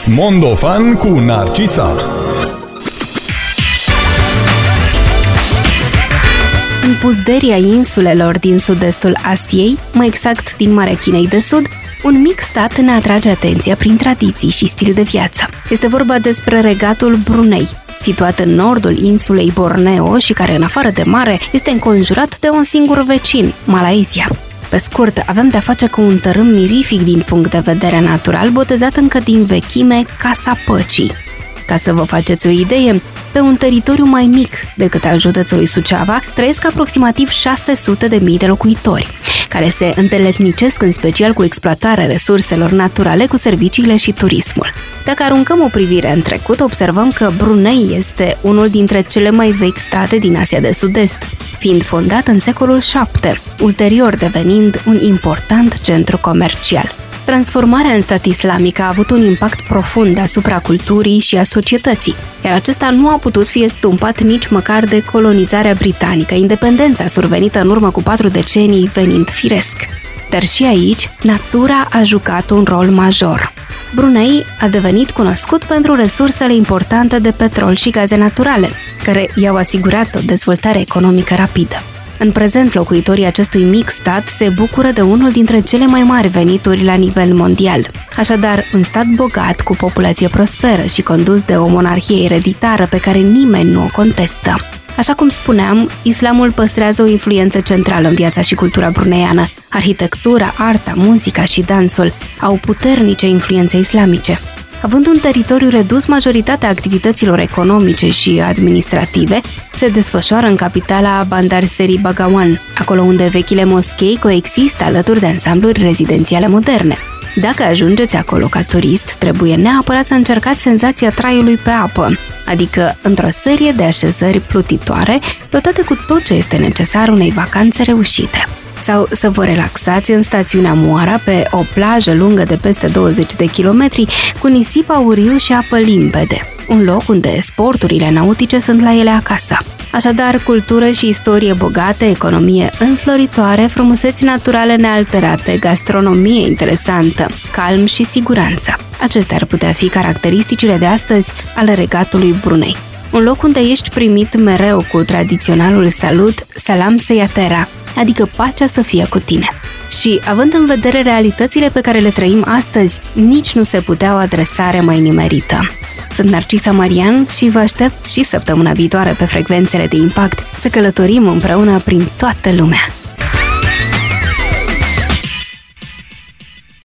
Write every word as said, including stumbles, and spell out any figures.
Mondofan cu Narcisa. În puzderia insulelor din sud-estul Asiei, mai exact din Marea Chinei de Sud, un mic stat ne atrage atenția prin tradiții și stil de viață. Este vorba despre regatul Brunei, situat în nordul insulei Borneo și care, în afară de mare, este înconjurat de un singur vecin, Malaysia. Pe scurt, avem de-a face cu un tărâm mirific din punct de vedere natural, botezat încă din vechime Casa Păcii. Ca să vă faceți o idee, pe un teritoriu mai mic decât al județului Suceava, trăiesc aproximativ șase sute de mii de locuitori, care se îndeletnicesc în special cu exploatarea resurselor naturale, cu serviciile și turismul. Dacă aruncăm o privire în trecut, observăm că Brunei este unul dintre cele mai vechi state din Asia de Sud-Est, fiind fondat în secolul șapte, ulterior devenind un important centru comercial. Transformarea în stat islamic a avut un impact profund asupra culturii și a societății, iar acesta nu a putut fi estumpat nici măcar de colonizarea britanică, independența survenită în urmă cu patru decenii venind firesc. Dar și aici, natura a jucat un rol major. Brunei a devenit cunoscut pentru resursele importante de petrol și gaze naturale, care i-au asigurat o dezvoltare economică rapidă. În prezent, locuitorii acestui mic stat se bucură de unul dintre cele mai mari venituri la nivel mondial. Așadar, un stat bogat, cu populație prosperă și condus de o monarhie ereditară pe care nimeni nu o contestă. Așa cum spuneam, islamul păstrează o influență centrală în viața și cultura bruneiană. Arhitectura, arta, muzica și dansul au puternice influențe islamice. Având un teritoriu redus, majoritatea activităților economice și administrative se desfășoară în capitala Bandar Seri Begawan, acolo unde vechile moschei coexistă alături de ansambluri rezidențiale moderne. Dacă ajungeți acolo ca turist, trebuie neapărat să încercați senzația traiului pe apă, adică într-o serie de așezări plutitoare, dotate cu tot ce este necesar unei vacanțe reușite. Sau să vă relaxați în stațiunea Muara, pe o plajă lungă de peste douăzeci de kilometri, cu nisip auriu și apă limpede, un loc unde sporturile nautice sunt la ele acasă. Așadar, cultură și istorie bogate, economie înfloritoare, frumuseți naturale nealterate, gastronomie interesantă, calm și siguranță. Acestea ar putea fi caracteristicile de astăzi ale regatului Brunei. Un loc unde ești primit mereu cu tradiționalul salut, salam sejahtera, adică pacea să fie cu tine. Și, având în vedere realitățile pe care le trăim astăzi, nici nu se putea o adresare mai nimerită. Sunt Narcisa Marian și vă aștept și săptămâna viitoare pe frecvențele de impact să călătorim împreună prin toată lumea.